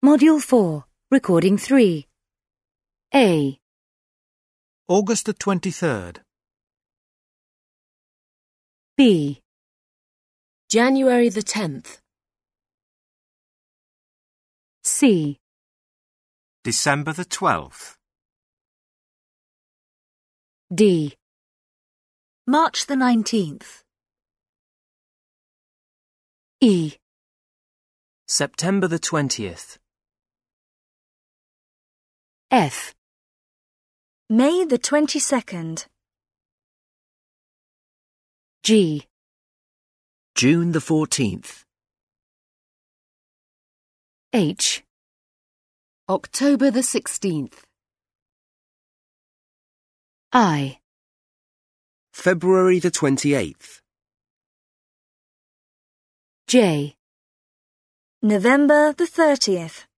Module 4, Recording 3. A. August the 23rd. B. January the 10th. C. December the 12th. D. March the 19th. E. September the 20th. F. May the 22nd. G. June the 14th. H. October the 16th. I. February the 28th. J. November the 30th.